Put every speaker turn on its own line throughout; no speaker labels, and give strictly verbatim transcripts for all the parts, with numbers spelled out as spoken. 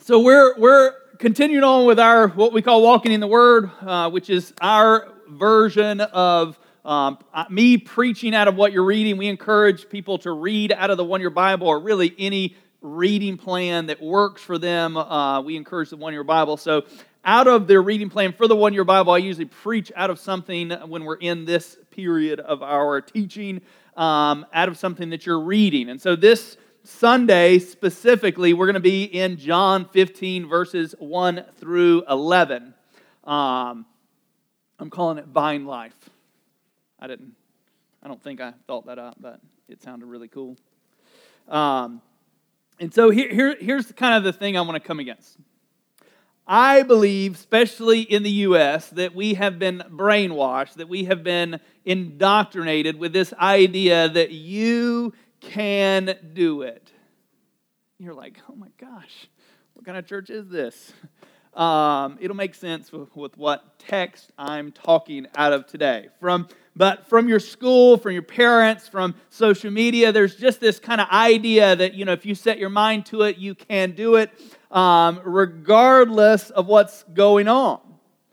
So we're we're continuing on with our what we call walking in the Word, uh, which is our version of um, me preaching out of what you're reading. We encourage people to read out of the One Year Bible, or really any reading plan that works for them. Uh, we encourage the One Year Bible. So out of their reading plan for the One Year Bible, I usually preach out of something when we're in this period of our teaching, um, out of something that you're reading. And so this Sunday, specifically, we're going to be in John fifteen, verses one through eleven. Um, I'm calling it Vine Life. I didn't, I don't think I thought that up, but it sounded really cool. Um, and so here, here, here's kind of the thing I want to come against. I believe, especially in the U S, that we have been brainwashed, that we have been indoctrinated with this idea that you can do it. You're like, oh my gosh, what kind of church is this? Um, it'll make sense with, with what text I'm talking out of today. From, but from your school, from your parents, from social media, there's just this kind of idea that, you know, if you set your mind to it, you can do it, um, regardless of what's going on.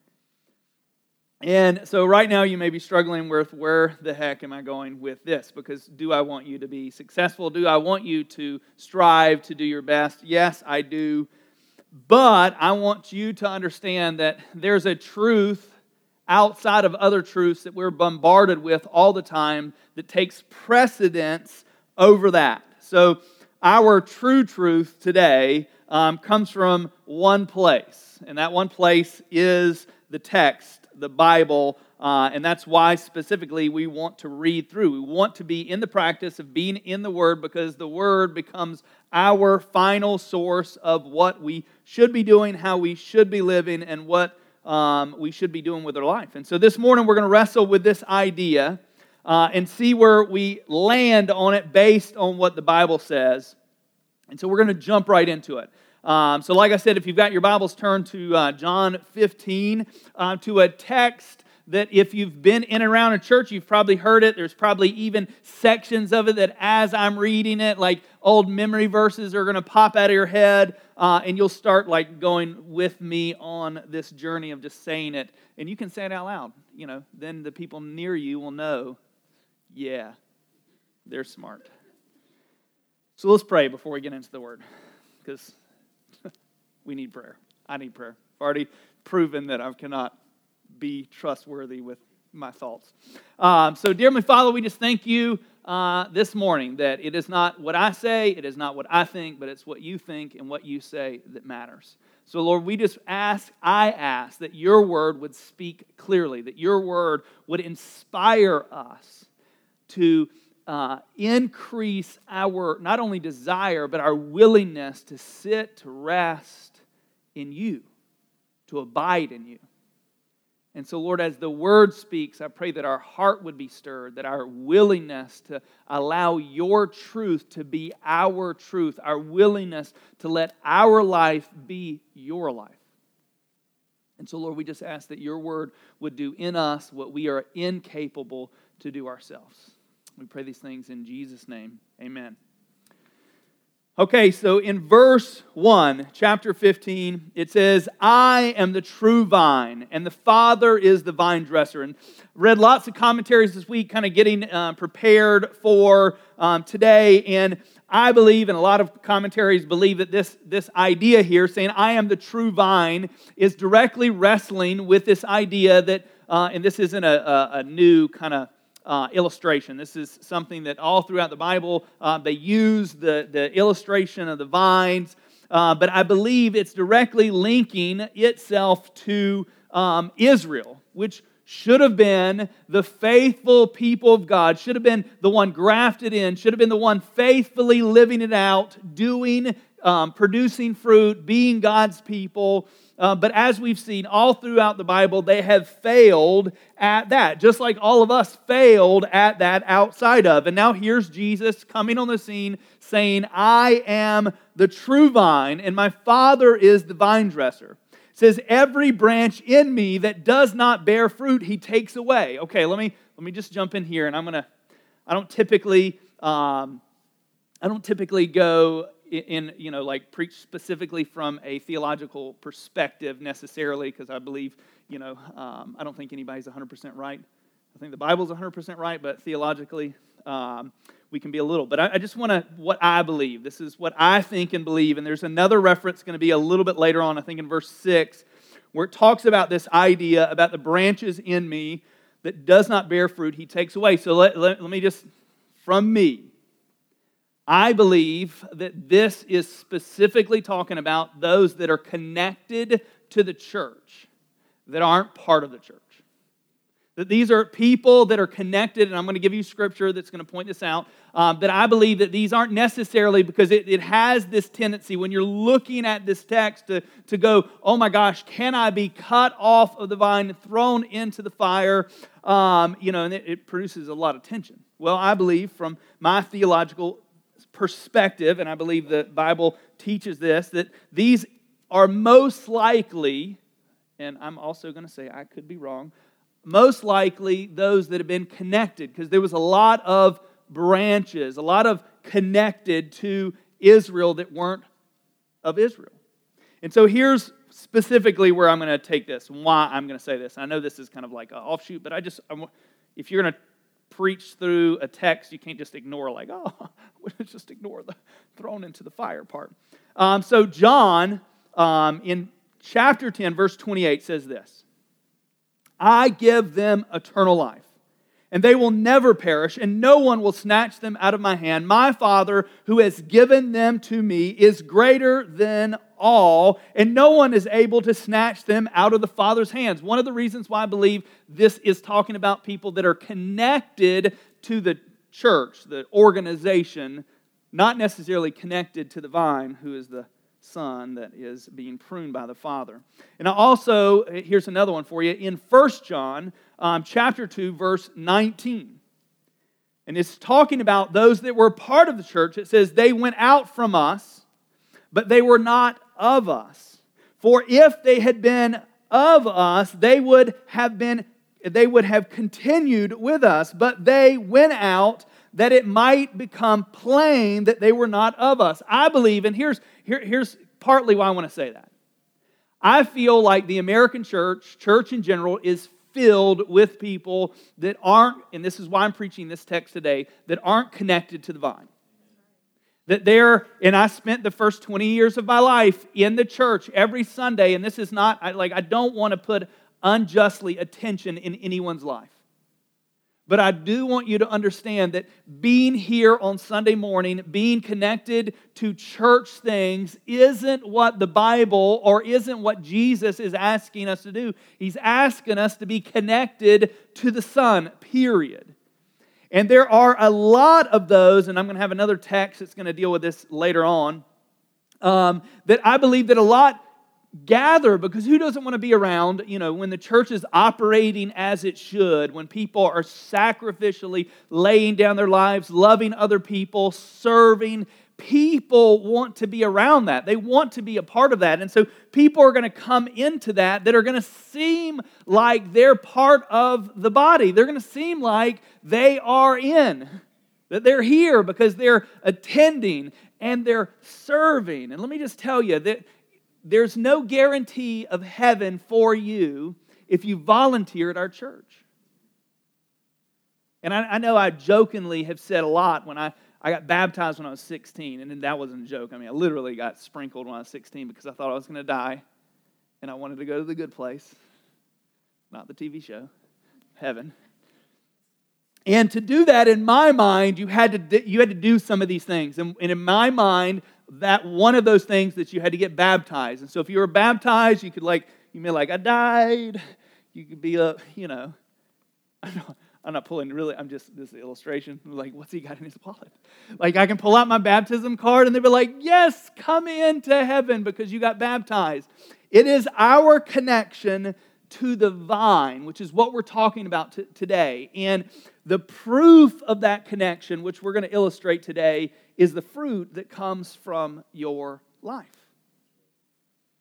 And so right now you may be struggling with, where the heck am I going with this? Because do I want you to be successful? Do I want you to strive to do your best? Yes, I do. But I want you to understand that there's a truth outside of other truths that we're bombarded with all the time that takes precedence over that. So our true truth today um, comes from one place, and that one place is the text, the Bible, uh, and that's why specifically we want to read through. We want to be in the practice of being in the Word, because the Word becomes our final source of what we should be doing, how we should be living, and what um, we should be doing with our life. And so this morning we're going to wrestle with this idea uh, and see where we land on it based on what the Bible says. And so we're going to jump right into it. Um, so like I said, if you've got your Bibles, turn to uh, John fifteen, uh, to a text that if you've been in and around a church, you've probably heard it. There's probably even sections of it that as I'm reading it, like old memory verses are going to pop out of your head, uh, and you'll start like going with me on this journey of just saying it. And you can say it out loud. You know, then the people near you will know, yeah, they're smart. So let's pray before we get into the Word, because we need prayer. I need prayer. I've already proven that I cannot be trustworthy with my thoughts. Um, so, dear my Father, we just thank you uh, this morning that it is not what I say, it is not what I think, but it's what you think and what you say that matters. So, Lord, we just ask, I ask, that your word would speak clearly, that your word would inspire us to Uh, increase our, not only desire, but our willingness to sit, to rest in you, to abide in you. And so, Lord, as the Word speaks, I pray that our heart would be stirred, that our willingness to allow your truth to be our truth, our willingness to let our life be your life. And so, Lord, we just ask that your Word would do in us what we are incapable to do ourselves. We pray these things in Jesus' name. Amen. Okay, so in verse one, chapter fifteen, it says, I am the true vine, and the Father is the vine dresser. And read lots of commentaries this week, kind of getting uh, prepared for um, today. And I believe, and a lot of commentaries believe, that this, this idea here, saying, I am the true vine, is directly wrestling with this idea that, uh, and this isn't a, a, a new kind of Uh, illustration. This is something that all throughout the Bible, uh, they use the, the illustration of the vines, uh, but I believe it's directly linking itself to um, Israel, which should have been the faithful people of God, should have been the one grafted in, should have been the one faithfully living it out, doing, um, producing fruit, being God's people. Uh, but as we've seen all throughout the Bible, they have failed at that, just like all of us failed at that outside of. And now here's Jesus coming on the scene saying, I am the true vine, and my Father is the vine dresser. It says, every branch in me that does not bear fruit, he takes away. Okay, let me let me just jump in here, and I'm gonna. I don't typically um, I don't typically go in, you know, like preach specifically from a theological perspective necessarily, because I believe, you know, um, I don't think anybody's one hundred percent right. I think the Bible's one hundred percent right, but theologically, um, we can be a little. But I, I just want to, what I believe. This is what I think and believe. And there's another reference going to be a little bit later on, I think in verse six, where it talks about this idea about the branches in me that does not bear fruit, he takes away. So let, let, let me just, from me, I believe that this is specifically talking about those that are connected to the church that aren't part of the church. That these are people that are connected, and I'm going to give you scripture that's going to point this out, um, that I believe that these aren't necessarily, because it, it has this tendency when you're looking at this text to, to go, oh my gosh, can I be cut off of the vine, thrown into the fire? Um, you know, and it, it produces a lot of tension. Well, I believe from my theological perspective, and I believe the Bible teaches this, that these are most likely, and I'm also going to say I could be wrong, most likely those that have been connected, because there was a lot of branches, a lot of connected to Israel that weren't of Israel. And so here's specifically where I'm going to take this and why I'm going to say this. I know this is kind of like an offshoot, but I just, I, if you're going to preach through a text, you can't just ignore like, oh, let's just ignore the thrown into the fire part. Um, so John, um, in chapter ten, verse twenty-eight says this, I give them eternal life, and they will never perish, and no one will snatch them out of my hand. My Father, who has given them to me, is greater than all, and no one is able to snatch them out of the Father's hands. One of the reasons why I believe this is talking about people that are connected to the church, the organization, not necessarily connected to the vine, who is the Son that is being pruned by the Father. And also, here's another one for you, in First John um, chapter two, verse nineteen. And it's talking about those that were part of the church. It says, they went out from us, but they were not of us. For if they had been of us, they would have been, they would have continued with us, but they went out that it might become plain that they were not of us. I believe, and here's, here, here's partly why I want to say that. I feel like the American church, church in general, is filled with people that aren't, and this is why I'm preaching this text today, that aren't connected to the vine. That they're, and I spent the first twenty years of my life in the church every Sunday, and this is not, I, like, I don't want to put unjustly attention in anyone's life. But I do want you to understand that being here on Sunday morning, being connected to church things, isn't what the Bible or isn't what Jesus is asking us to do. He's asking us to be connected to the Son, period. And there are a lot of those, and I'm going to have another text that's going to deal with this later on, um, that I believe that a lot gather, because who doesn't want to be around, you know, when the church is operating as it should, when people are sacrificially laying down their lives, loving other people, serving. People want to be around that. They want to be a part of that. And so people are going to come into that that are going to seem like they're part of the body. They're going to seem like they are in, that they're here because they're attending and they're serving. And let me just tell you that there's no guarantee of heaven for you if you volunteer at our church. And I, I know I jokingly have said a lot when I I got baptized when I was sixteen, and then that wasn't a joke. I mean, I literally got sprinkled when I was sixteen because I thought I was going to die, and I wanted to go to the good place, not the T V show, heaven. And to do that, in my mind, you had to you had to do some of these things, and, and in my mind, that one of those things that you had to get baptized. And so, if you were baptized, you could like you may like I died. You could be a you know, I don't know. I'm not pulling really, I'm just, this is an illustration. Like, what's he got in his wallet? Like, I can pull out my baptism card and they'll be like, yes, come into heaven because you got baptized. It is our connection to the vine, which is what we're talking about t- today. And the proof of that connection, which we're going to illustrate today, is the fruit that comes from your life.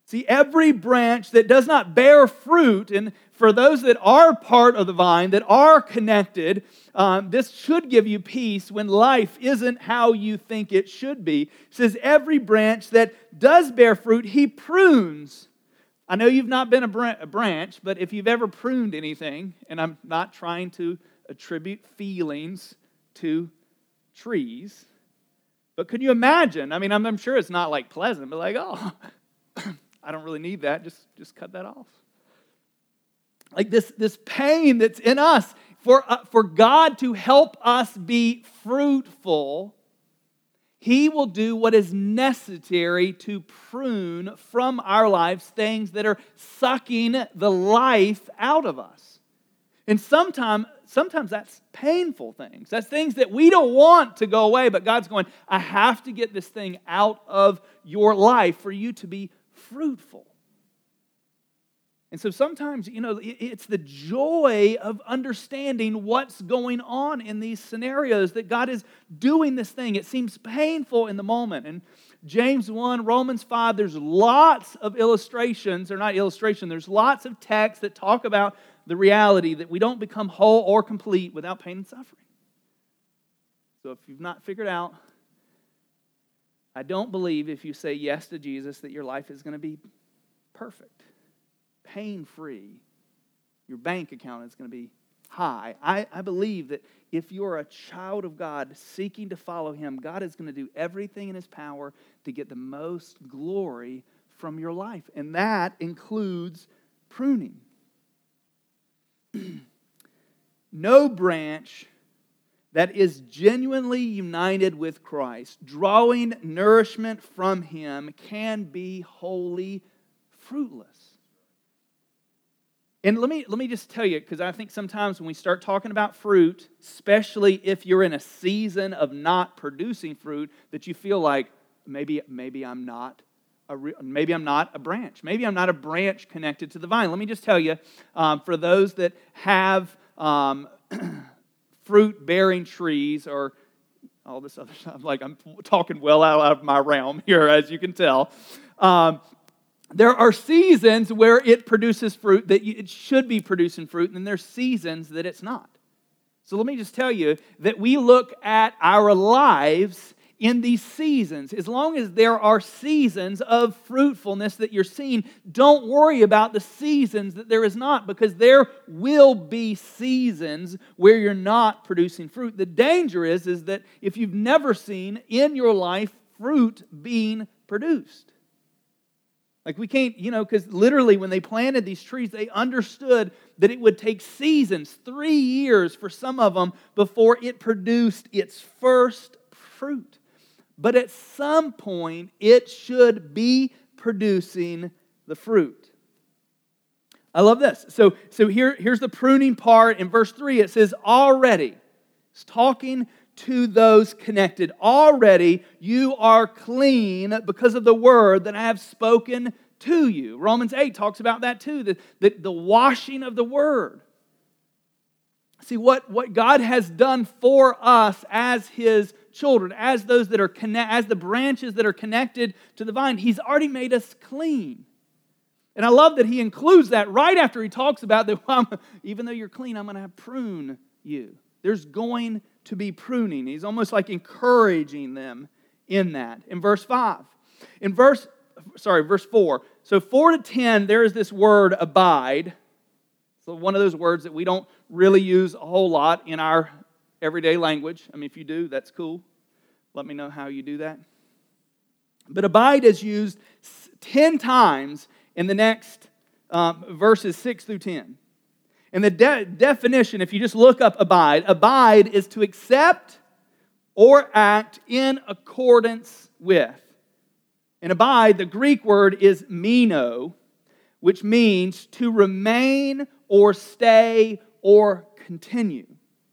See, every branch that does not bear fruit, and for those that are part of the vine, that are connected, um, this should give you peace when life isn't how you think it should be. It says, every branch that does bear fruit, He prunes. I know you've not been a, br- a branch, but if you've ever pruned anything, and I'm not trying to attribute feelings to trees, but could you imagine? I mean, I'm, I'm sure it's not like pleasant, but like, oh, I don't really need that. Just, just cut that off. Like this, this pain that's in us for, uh, for God to help us be fruitful, He will do what is necessary to prune from our lives things that are sucking the life out of us. And sometimes, sometimes that's painful things. That's things that we don't want to go away, but God's going, I have to get this thing out of your life for you to be fruitful. And so sometimes, you know, it's the joy of understanding what's going on in these scenarios that God is doing this thing. It seems painful in the moment. And James one, Romans five, there's lots of illustrations, or not illustration, there's lots of texts that talk about the reality that we don't become whole or complete without pain and suffering. So if you've not figured out, I don't believe if you say yes to Jesus that your life is going to be perfect, pain-free. Your bank account is going to be high. I, I believe that if you're a child of God seeking to follow Him, God is going to do everything in His power to get the most glory from your life. And that includes pruning. No branch that is genuinely united with Christ, drawing nourishment from Him, can be wholly fruitless. And let me, let me just tell you, because I think sometimes when we start talking about fruit, especially if you're in a season of not producing fruit, that you feel like maybe, maybe I'm not a re- maybe I'm not a branch. Maybe I'm not a branch connected to the vine. Let me just tell you, um, for those that have um, fruit-bearing trees or all this other stuff, like I'm talking well out of my realm here, as you can tell. Um, There are seasons where it produces fruit that it should be producing fruit, and then there's seasons that it's not. So let me just tell you that we look at our lives in these seasons. As long as there are seasons of fruitfulness that you're seeing, don't worry about the seasons that there is not, because there will be seasons where you're not producing fruit. The danger is, is that if you've never seen in your life fruit being produced, like we can't, you know, because literally when they planted these trees, they understood that it would take seasons, three years for some of them, before it produced its first fruit. But at some point, it should be producing the fruit. I love this. So, so here, here's the pruning part. In verse three, it says, already. It's talking to those connected. Already you are clean because of the word that I have spoken to you. Romans eight talks about that too, the, the, the washing of the word. See, what, what God has done for us as His children, as those that are connect, as the branches that are connected to the vine, He's already made us clean. And I love that He includes that right after He talks about that, well, even though you're clean, I'm going to prune you. There's going to be pruning. He's almost like encouraging them in that. In verse five. In verse, sorry, verse four. So four to ten, there is this word abide. So one of those words that we don't really use a whole lot in our everyday language. I mean, if you do, that's cool. Let me know how you do that. But abide is used ten times in the next um, verses six through ten. And the de- definition, if you just look up abide, abide is to accept or act in accordance with. And abide, the Greek word is meno, which means to remain or stay or continue.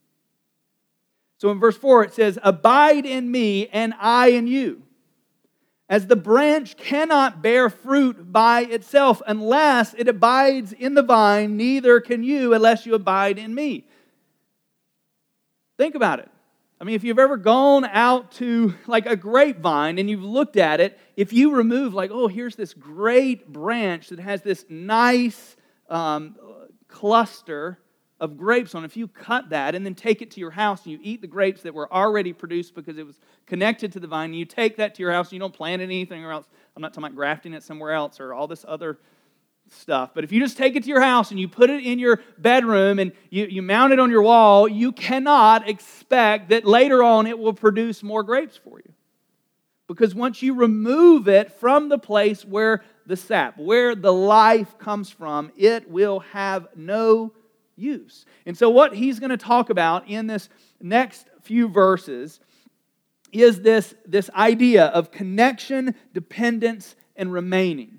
So in verse four it says, abide in me and I in you. As the branch cannot bear fruit by itself unless it abides in the vine, neither can you unless you abide in me. Think about it. I mean, if you've ever gone out to like a grapevine and you've looked at it, if you remove like, oh, here's this great branch that has this nice um, cluster of grapes on, if you cut that and then take it to your house and you eat the grapes that were already produced because it was connected to the vine, and you take that to your house and you don't plant anything or else, I'm not talking about grafting it somewhere else or all this other stuff, but if you just take it to your house and you put it in your bedroom and you, you mount it on your wall, you cannot expect that later on it will produce more grapes for you. Because once you remove it from the place where the sap, where the life comes from, it will have no use. And so what he's going to talk about in this next few verses is this, this idea of connection, dependence, and remaining.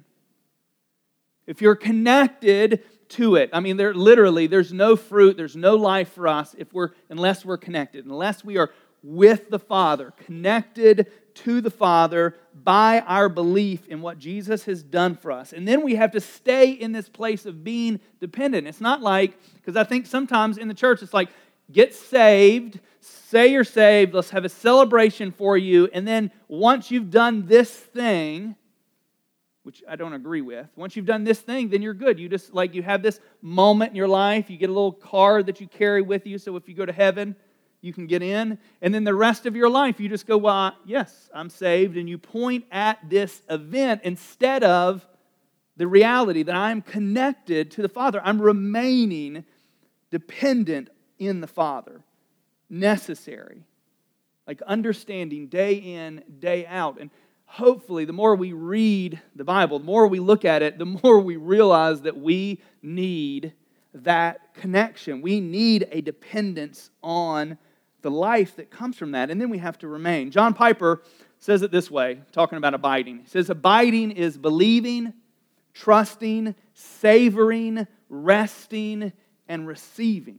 If you're connected to it, I mean, there literally, there's no fruit, there's no life for us if we're unless we're connected, unless we are with the Father, connected to the Father by our belief in what Jesus has done for us. And then we have to stay in this place of being dependent. It's not like, because I think sometimes in the church it's like, get saved, say you're saved, let's have a celebration for you, and then once you've done this thing, which I don't agree with. Once you've done this thing, then you're good. You just, like, you have this moment in your life. You get a little card that you carry with you, so if you go to heaven, you can get in. And then the rest of your life, you just go, well, yes, I'm saved. And you point at this event instead of the reality that I'm connected to the Father. I'm remaining dependent in the Father. Necessary. Like understanding day in, day out. And hopefully, the more we read the Bible, the more we look at it, the more we realize that we need that connection. We need a dependence on the life that comes from that, and then we have to remain. John Piper says it this way, talking about abiding. He says, abiding is believing, trusting, savoring, resting, and receiving.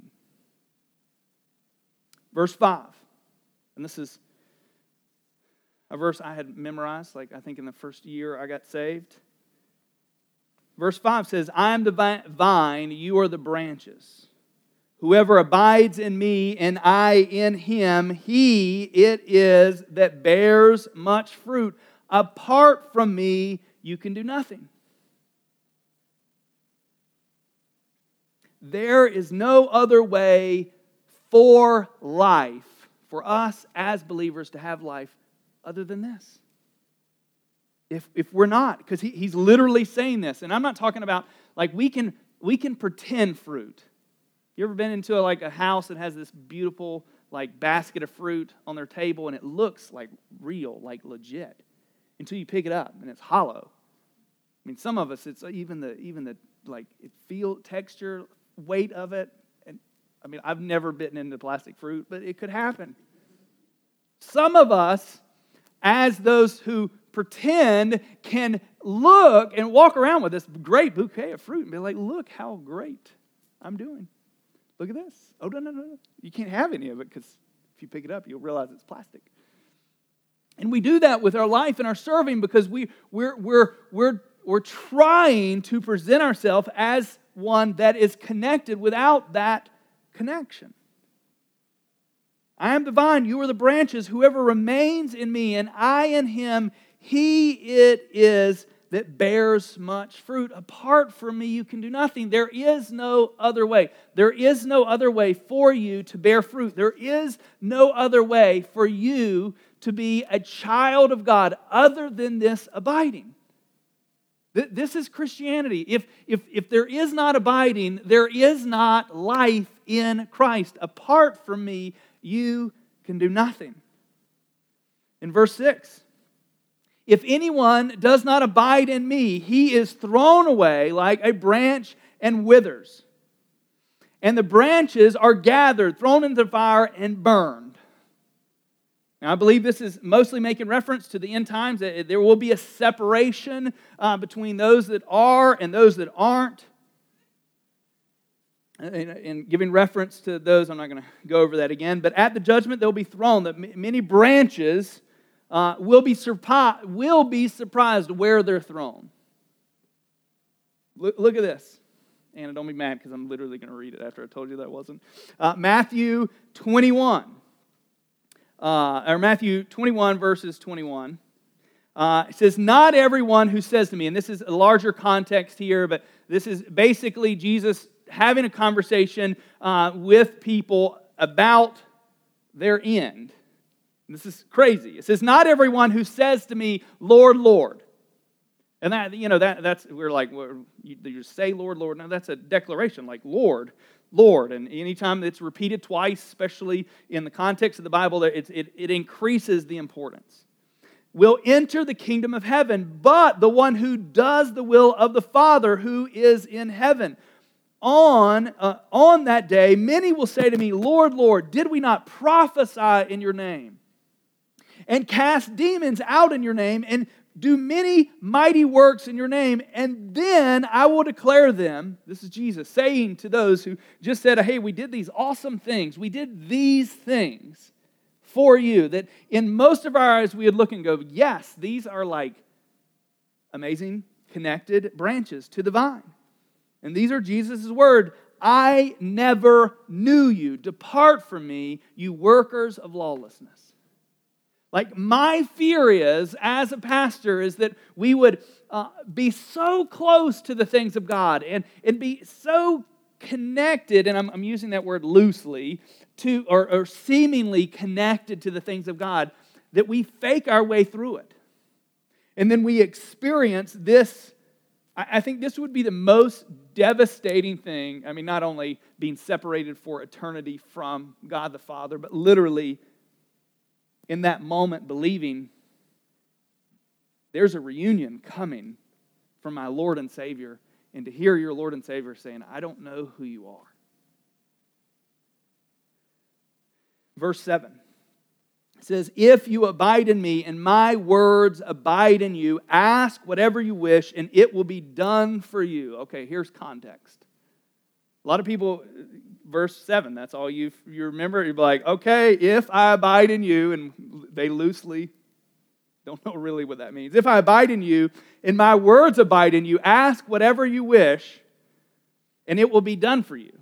Verse five, and this is a verse I had memorized, like I think in the first year I got saved. Verse five says, I am the vine, you are the branches. Whoever abides in me and I in him, he it is that bears much fruit. Apart from me, you can do nothing. There is no other way for life, for us as believers to have life, other than this. If if we're not, because he, he's literally saying this, and I'm not talking about, like, we can we can pretend fruit. You ever been into a, like a house that has this beautiful like basket of fruit on their table and it looks like real, like legit, until you pick it up and it's hollow. I mean, some of us, it's even the even the like feel texture, weight of it. And I mean, I've never bitten into plastic fruit, but it could happen. Some of us, as those who pretend, can look and walk around with this great bouquet of fruit and be like, look how great I'm doing. Look at this. Oh, no, no, no, no. You can't have any of it because if you pick it up, you'll realize it's plastic. And we do that with our life and our serving because we, we're, we're, we're, we're trying to present ourselves as one that is connected without that connection. I am the vine, you are the branches. Whoever remains in me and I in him, he it is that bears much fruit. Apart from me, you can do nothing. There is no other way. There is no other way for you to bear fruit. There is no other way for you to be a child of God other than this abiding. This is Christianity. If, if, if there is not abiding, there is not life in Christ. Apart from me, you can do nothing. In verse six, if anyone does not abide in me, he is thrown away like a branch and withers. And the branches are gathered, thrown into the fire, and burned. Now, I believe this is mostly making reference to the end times. There will be a separation uh, between those that are and those that aren't. And giving reference to those, I'm not going to go over that again. But at the judgment, they'll be thrown. That many branches uh, will be surprised. Will be surprised where they're thrown. Look, look at this, Anna. Don't be mad because I'm literally going to read it after I told you that wasn't. Uh, Matthew twenty-one. uh, or Matthew twenty-one, verses twenty-one. Uh, it says, not everyone who says to me, and this is a larger context here, but this is basically Jesus having a conversation uh, with people about their end. This is crazy. It says, not everyone who says to me, Lord, Lord. And that, you know, that that's, we're like, well, you, you say Lord, Lord. No, that's a declaration, like Lord, Lord. And anytime it's repeated twice, especially in the context of the Bible, it, it, it increases the importance. Will enter the kingdom of heaven, but the one who does the will of the Father who is in heaven. On, uh, on that day, many will say to me, Lord, Lord, did we not prophesy in your name? And cast demons out in your name, and do many mighty works in your name? And then I will declare them, this is Jesus saying to those who just said, hey, we did these awesome things, we did these things for you, that in most of our eyes we would look and go, yes, these are like amazing connected branches to the vine. And these are Jesus' word. I never knew you. Depart from me, you workers of lawlessness. Like my fear is, as a pastor, is that we would uh, be so close to the things of God and, and be so connected, and I'm, I'm using that word loosely, to or, or seemingly connected to the things of God, that we fake our way through it. And then we experience this. I, I think this would be the most devastating thing. I mean, not only being separated for eternity from God the Father, but literally in that moment believing there's a reunion coming from my Lord and Savior, and to hear your Lord and Savior saying, I don't know who you are. Verse seven says, if you abide in me and my words abide in you, ask whatever you wish and it will be done for you. Okay, here's context. A lot of people, verse seven, that's all you you remember. You're like, okay, if I abide in you, and they loosely don't know really what that means. If I abide in you and my words abide in you, ask whatever you wish and it will be done for you.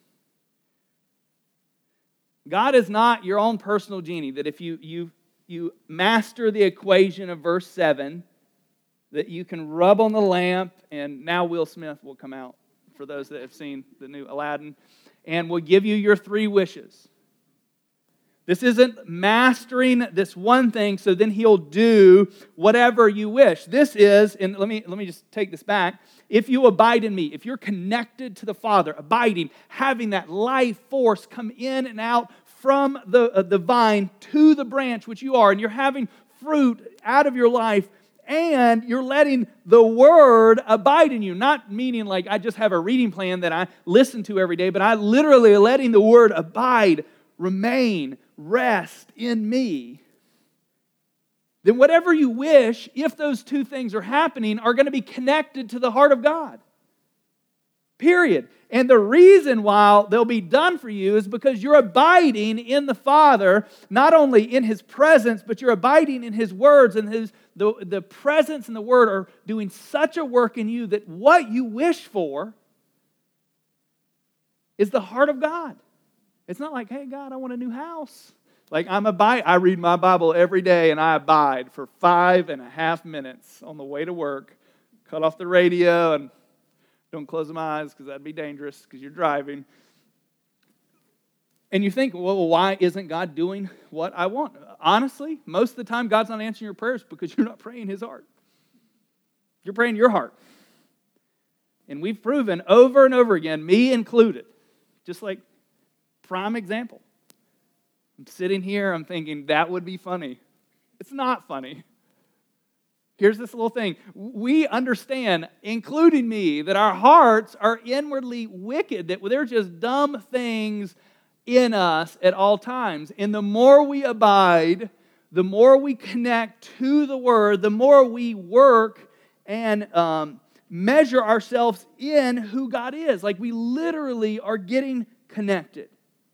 God is not your own personal genie, that if you, you, you master the equation of verse seven, that you can rub on the lamp, and now Will Smith will come out, for those that have seen the new Aladdin, and will give you your three wishes. This isn't mastering this one thing, so then He'll do whatever you wish. This is, and let me, let me just take this back, if you abide in me, if you're connected to the Father, abiding, having that life force come in and out from the, uh, the vine to the branch, which you are, and you're having fruit out of your life, and you're letting the Word abide in you. Not meaning like I just have a reading plan that I listen to every day, but I literally are letting the Word abide, remain, rest in me. Then whatever you wish, if those two things are happening, are going to be connected to the heart of God. Period. And the reason why they'll be done for you is because you're abiding in the Father, not only in His presence, but you're abiding in His words, and His the, the presence and the Word are doing such a work in you that what you wish for is the heart of God. It's not like, hey, God, I want a new house. Like I'm abide, I read my Bible every day and I abide for five and a half minutes on the way to work. Cut off the radio and don't close my eyes because that'd be dangerous because you're driving. And you think, well, why isn't God doing what I want? Honestly, most of the time God's not answering your prayers because you're not praying His heart. You're praying your heart. And we've proven over and over again, me included, just like prime example. I'm sitting here, I'm thinking, that would be funny. It's not funny. Here's this little thing. We understand, including me, that our hearts are inwardly wicked, that they're just dumb things in us at all times. And the more we abide, the more we connect to the Word, the more we work and um, measure ourselves in who God is. Like we literally are getting connected.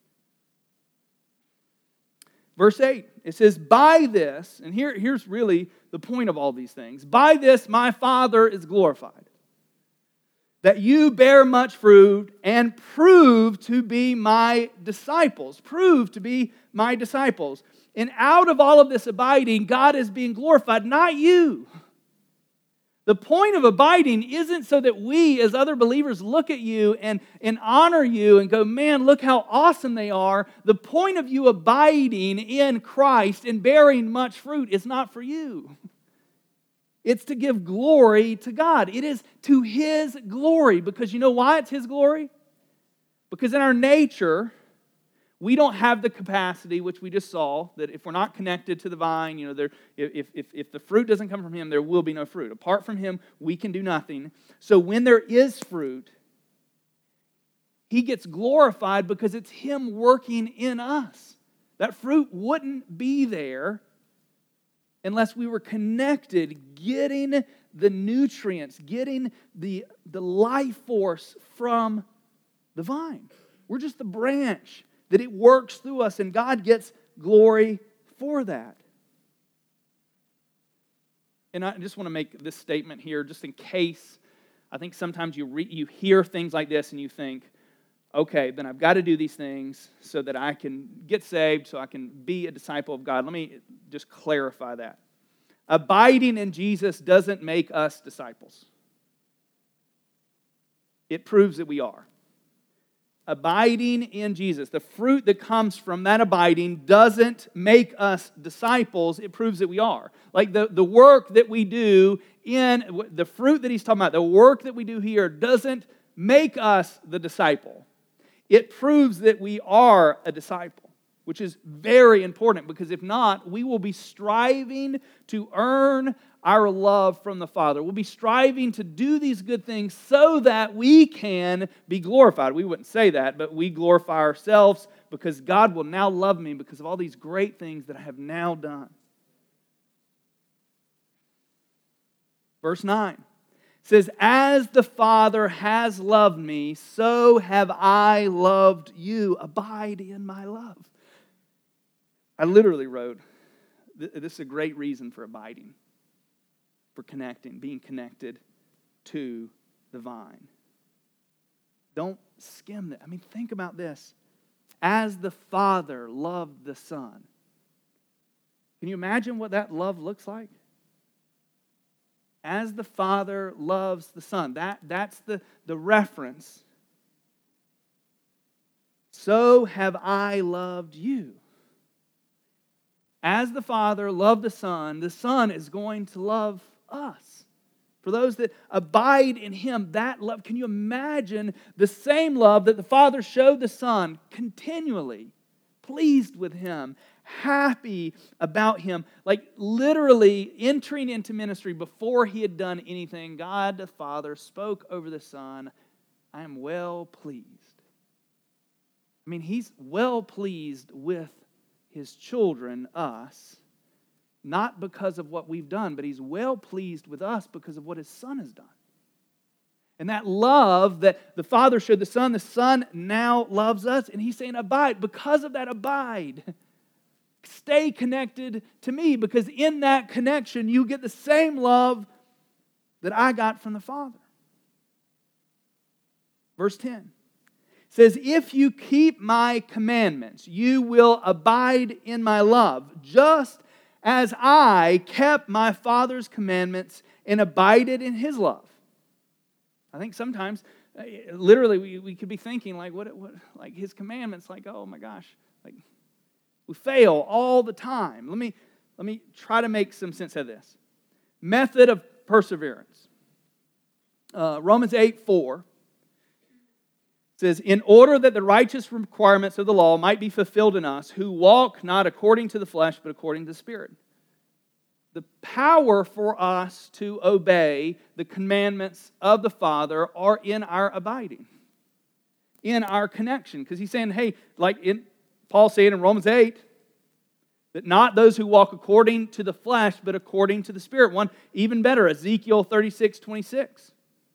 Verse eight, it says, by this, and here, here's really the point of all these things. By this my Father is glorified, that you bear much fruit and prove to be my disciples. Prove to be my disciples. And out of all of this abiding, God is being glorified, not you. The point of abiding isn't so that we, as other believers, look at you and, and honor you and go, man, look how awesome they are. The point of you abiding in Christ and bearing much fruit is not for you. It's to give glory to God. It is to His glory. Because you know why it's His glory? Because in our nature, we don't have the capacity, which we just saw, that if we're not connected to the vine, you know, there, if, if, if the fruit doesn't come from Him, there will be no fruit. Apart from Him, we can do nothing. So when there is fruit, He gets glorified because it's Him working in us. That fruit wouldn't be there unless we were connected, getting the nutrients, getting the, the life force from the vine. We're just the branch that it works through us, and God gets glory for that. And I just want to make this statement here, just in case. I think sometimes you re- you hear things like this and you think, okay, then I've got to do these things so that I can get saved, so I can be a disciple of God. Let me just clarify that. Abiding in Jesus doesn't make us disciples. It proves that we are. Abiding in Jesus, the fruit that comes from that abiding doesn't make us disciples. It proves that we are. Like the, the work that we do in, the fruit that he's talking about, the work that we do here doesn't make us the disciple. It proves that we are a disciple, which is very important, because if not, we will be striving to earn our love from the Father. We'll be striving to do these good things so that we can be glorified. We wouldn't say that, but we glorify ourselves because God will now love me because of all these great things that I have now done. Verse nine says, as the Father has loved me, so have I loved you. Abide in my love. I literally wrote, this is a great reason for abiding. For connecting, being connected to the vine. Don't skim that. I mean, think about this. As the Father loved the Son. Can you imagine what that love looks like? As the Father loves the Son. That, that's the, the reference. So have I loved you. As the Father loved the Son, the Son is going to love us. For those that abide in Him, that love, can you imagine the same love that the Father showed the Son continually, pleased with Him, happy about Him, like literally entering into ministry before He had done anything? God the Father spoke over the Son, I am well pleased. I mean, He's well pleased with His children, us, not because of what we've done, but He's well pleased with us because of what His Son has done. And that love that the Father showed the Son, the Son now loves us, and He's saying, abide. Because of that, abide. Stay connected to me, because in that connection, you get the same love that I got from the Father. Verse ten. Says, if you keep my commandments, you will abide in my love, just as I kept my Father's commandments and abided in His love. I think sometimes, literally, we, we could be thinking, like, what, what, like His commandments, like, oh my gosh, like, we fail all the time. Let me, let me try to make some sense of this. Method of perseverance. Uh, Romans eight four. Says, in order that the righteous requirements of the law might be fulfilled in us, who walk not according to the flesh, but according to the Spirit. The power for us to obey the commandments of the Father are in our abiding, in our connection. Because he's saying, hey, like in, Paul said in Romans eight, that not those who walk according to the flesh, but according to the Spirit. One even better, Ezekiel thirty-six twenty-six.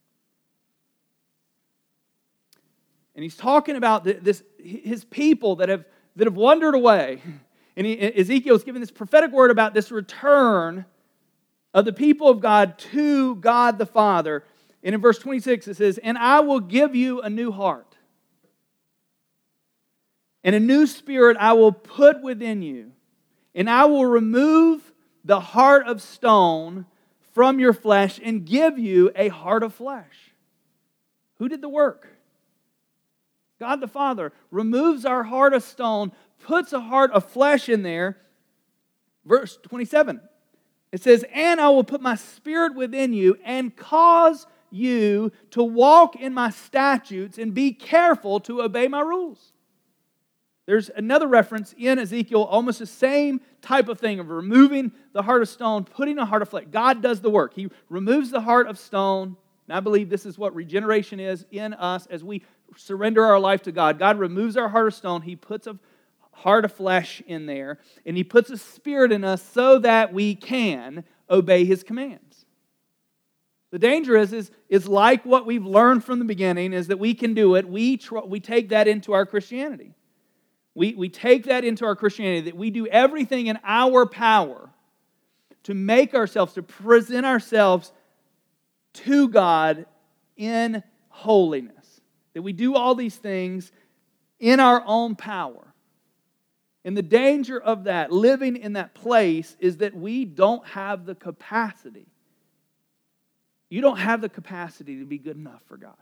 And he's talking about this, his people that have, that have wandered away. And he, Ezekiel's giving this prophetic word about this return of the people of God to God the Father. And in verse twenty-six it says, and I will give you a new heart. And a new spirit I will put within you. And I will remove the heart of stone from your flesh and give you a heart of flesh. Who did the work? God the Father removes our heart of stone, puts a heart of flesh in there. Verse twenty-seven, it says, and I will put my spirit within you and cause you to walk in my statutes and be careful to obey my rules. There's another reference in Ezekiel, almost the same type of thing of removing the heart of stone, putting a heart of flesh. God does the work. He removes the heart of stone. And I believe this is what regeneration is in us as we surrender our life to God. God removes our heart of stone. He puts a heart of flesh in there. And He puts a spirit in us so that we can obey His commands. The danger is, is, is like what we've learned from the beginning, is that we can do it. We, tr- we take that into our Christianity. We, we take that into our Christianity, that we do everything in our power to make ourselves, to present ourselves to God in holiness. That we do all these things in our own power. And the danger of that, living in that place, is that we don't have the capacity. You don't have the capacity to be good enough for God.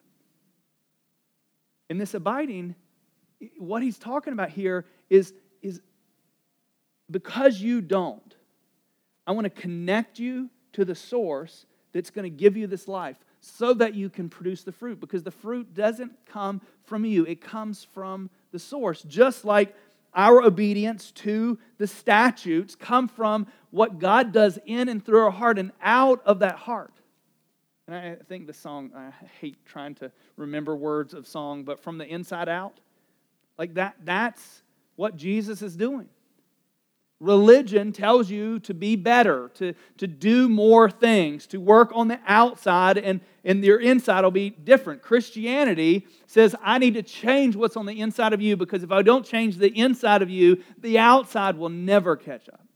In this abiding, what he's talking about here is, is because you don't, I want to connect you to the source that's going to give you this life so that you can produce the fruit. Because the fruit doesn't come from you. It comes from the source. Just like our obedience to the statutes come from what God does in and through our heart and out of that heart. And I think the song, I hate trying to remember words of song, but from the inside out, like that, that's what Jesus is doing. Religion tells you to be better, to, to do more things, to work on the outside, and, and your inside will be different. Christianity says, I need to change what's on the inside of you, because if I don't change the inside of you, the outside will never catch up.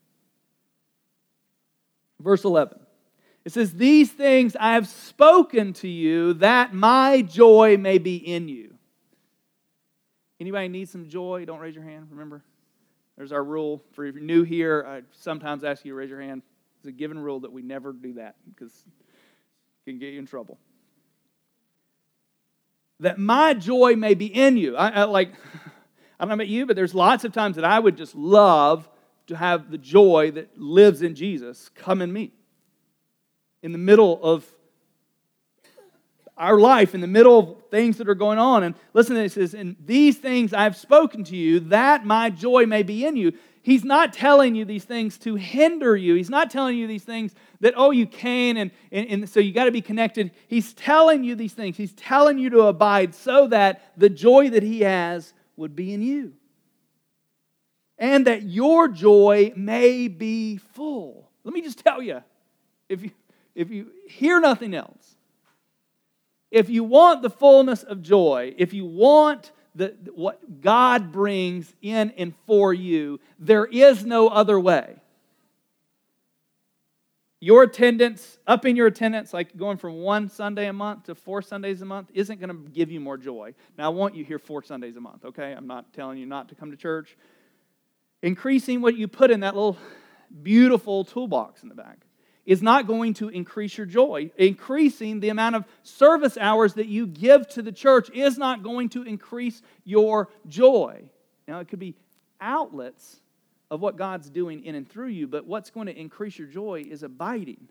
Verse eleven. It says, these things I have spoken to you, that my joy may be in you. Anybody need some joy? Don't raise your hand, remember? There's our rule. For if you're new here, I sometimes ask you to raise your hand. It's a given rule that we never do that because it can get you in trouble. That my joy may be in you. I, I like, I don't know about you, but there's lots of times that I would just love to have the joy that lives in Jesus come in me. In the middle of our life, in the middle of things that are going on. And listen to this, it says, and these things I have spoken to you, that my joy may be in you. He's not telling you these things to hinder you. He's not telling you these things that, oh, you can, and, and, and so you got to be connected. He's telling you these things. He's telling you to abide so that the joy that He has would be in you. And that your joy may be full. Let me just tell you, if you, if you hear nothing else, if you want the fullness of joy, if you want the, what God brings in and for you, there is no other way. Your attendance, upping your attendance, like going from one Sunday a month to four Sundays a month, isn't going to give you more joy. Now, I want you here four Sundays a month, okay? I'm not telling you not to come to church. Increasing what you put in that little beautiful toolbox in the back is not going to increase your joy. Increasing the amount of service hours that you give to the church is not going to increase your joy. Now, it could be outlets of what God's doing in and through you, but what's going to increase your joy is abiding.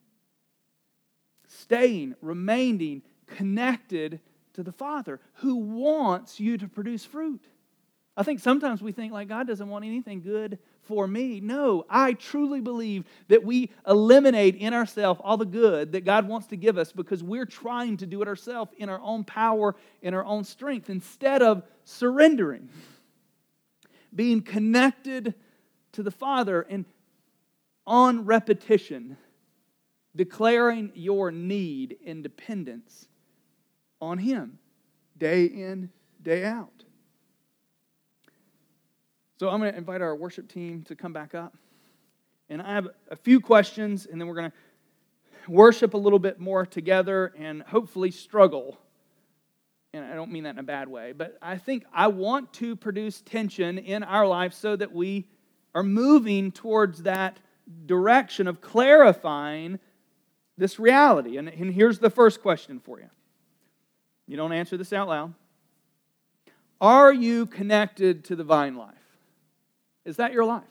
Staying, remaining connected to the Father who wants you to produce fruit. I think sometimes we think like God doesn't want anything good for me. No, I truly believe that we eliminate in ourselves all the good that God wants to give us because we're trying to do it ourselves in our own power, in our own strength, instead of surrendering. Being connected to the Father and on repetition, declaring your need and dependence on Him day in, day out. So I'm going to invite our worship team to come back up. And I have a few questions, and then we're going to worship a little bit more together and hopefully struggle. And I don't mean that in a bad way, but I think I want to produce tension in our life so that we are moving towards that direction of clarifying this reality. And, and here's the first question for you. You don't answer this out loud. Are you connected to the vine life? Is that your life?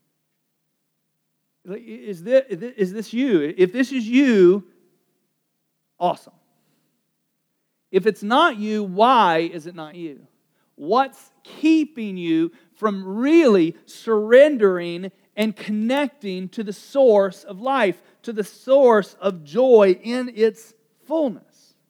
Is this, is this you? If this is you, awesome. If it's not you, why is it not you? What's keeping you from really surrendering and connecting to the source of life, to the source of joy in its fullness?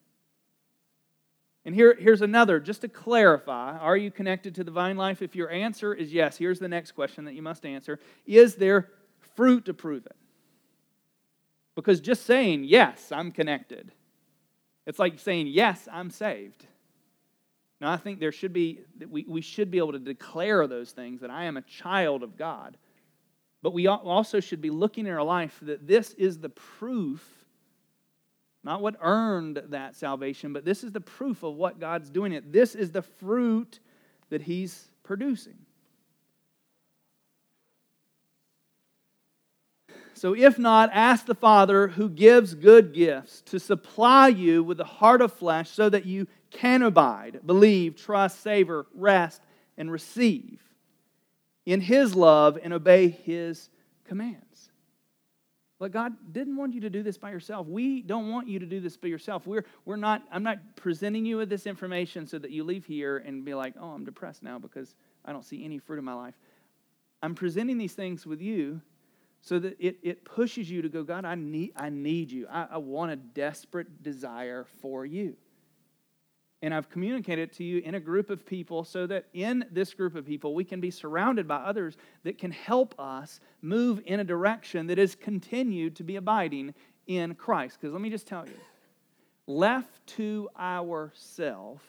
And here, here's another, just to clarify, are you connected to the vine life? If your answer is yes, here's the next question that you must answer. Is there fruit to prove it? Because just saying, yes, I'm connected, it's like saying, yes, I'm saved. Now, I think there should be, we, we should be able to declare those things, that I am a child of God. But we also should be looking in our life that this is the proof, not what earned that salvation, but this is the proof of what God's doing it. This is the fruit that He's producing. So if not, ask the Father who gives good gifts to supply you with the heart of flesh so that you can abide, believe, trust, savor, rest, and receive in His love and obey His commands. But God didn't want you to do this by yourself. We don't want you to do this by yourself. We're, we're not, I'm not presenting you with this information so that you leave here and be like, oh, I'm depressed now because I don't see any fruit in my life. I'm presenting these things with you so that it, it pushes you to go, God, I need, I need you. I, I want a desperate desire for you. And I've communicated it to you in a group of people so that in this group of people we can be surrounded by others that can help us move in a direction that is continued to be abiding in Christ. Because let me just tell you, left to ourselves,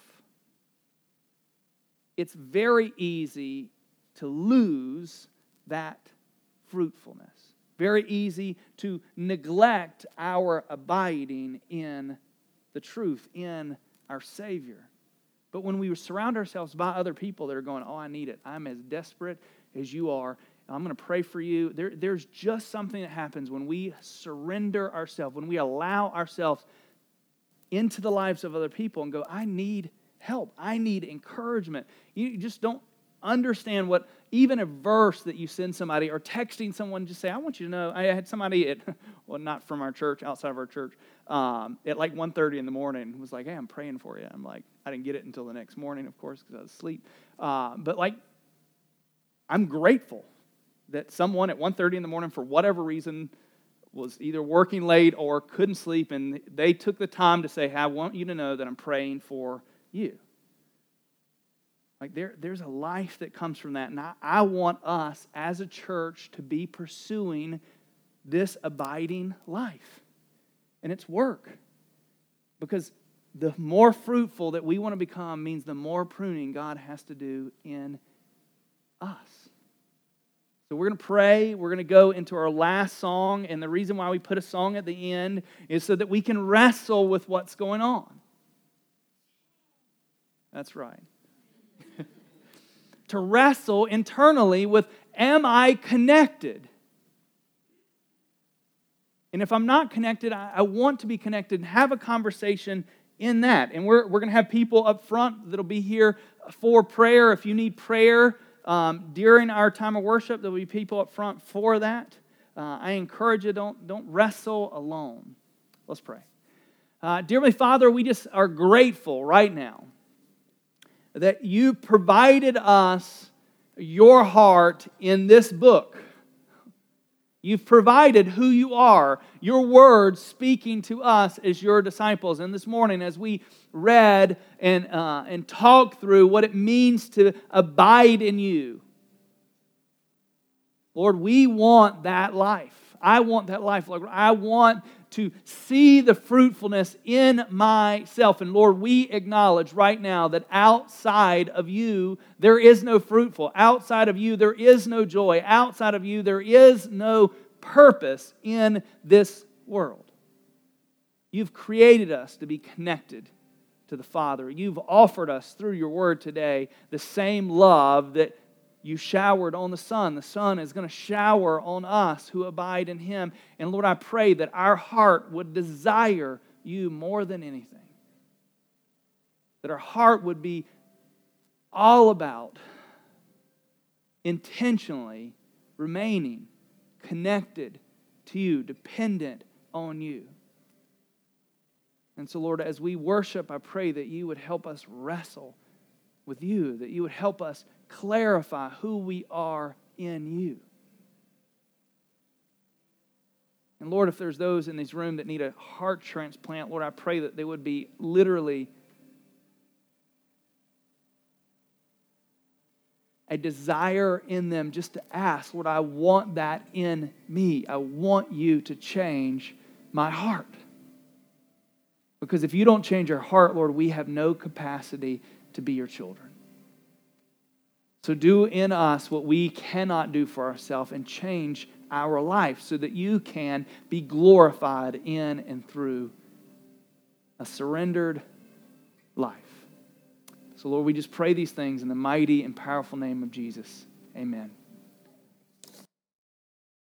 it's very easy to lose that fruitfulness. Very easy to neglect our abiding in the truth, in our Savior. But when we surround ourselves by other people that are going, oh, I need it. I'm as desperate as you are. I'm going to pray for you. There, there's just something that happens when we surrender ourselves, when we allow ourselves into the lives of other people and go, I need help. I need encouragement. You just don't understand what even a verse that you send somebody or texting someone, just say, I want you to know, I had somebody at, well, not from our church, outside of our church, um, at like one thirty in the morning, was like, hey, I'm praying for you. I'm like, I didn't get it until the next morning, of course, because I was asleep. Uh, but like, I'm grateful that someone at one thirty in the morning, for whatever reason, was either working late or couldn't sleep, and they took the time to say, hey, I want you to know that I'm praying for you. Like there, there's a life that comes from that. And I, I want us as a church to be pursuing this abiding life. And it's work. Because the more fruitful that we want to become means the more pruning God has to do in us. So we're going to pray. We're going to go into our last song. And the reason why we put a song at the end is so that we can wrestle with what's going on. That's right. To wrestle internally with, am I connected? And if I'm not connected, I, I want to be connected and have a conversation in that. And we're, we're going to have people up front that'll be here for prayer. If you need prayer um, during our time of worship, there'll be people up front for that. Uh, I encourage you, don't, don't wrestle alone. Let's pray. Uh, dearly Father, we just are grateful right now that you provided us your heart in this book. You've provided who you are, your words speaking to us as your disciples. And this morning, as we read and, uh, and talked through what it means to abide in you, Lord, we want that life. I want that life. Lord, I want to see the fruitfulness in myself. And Lord, we acknowledge right now that outside of you, there is no fruitful. Outside of you, there is no joy. Outside of you, there is no purpose in this world. You've created us to be connected to the Father. You've offered us through your word today the same love that you showered on the Son. The Son is going to shower on us who abide in Him. And Lord, I pray that our heart would desire you more than anything. That our heart would be all about intentionally remaining connected to you, dependent on you. And so, Lord, as we worship, I pray that you would help us wrestle with you, that you would help us clarify who we are in you. And Lord, if there's those in this room that need a heart transplant, Lord, I pray that they would be literally a desire in them just to ask, Lord, I want that in me. I want you to change my heart. Because if you don't change our heart, Lord, we have no capacity to be your children. So do in us what we cannot do for ourselves and change our life so that you can be glorified in and through a surrendered life. So Lord, we just pray these things in the mighty and powerful name of Jesus. Amen.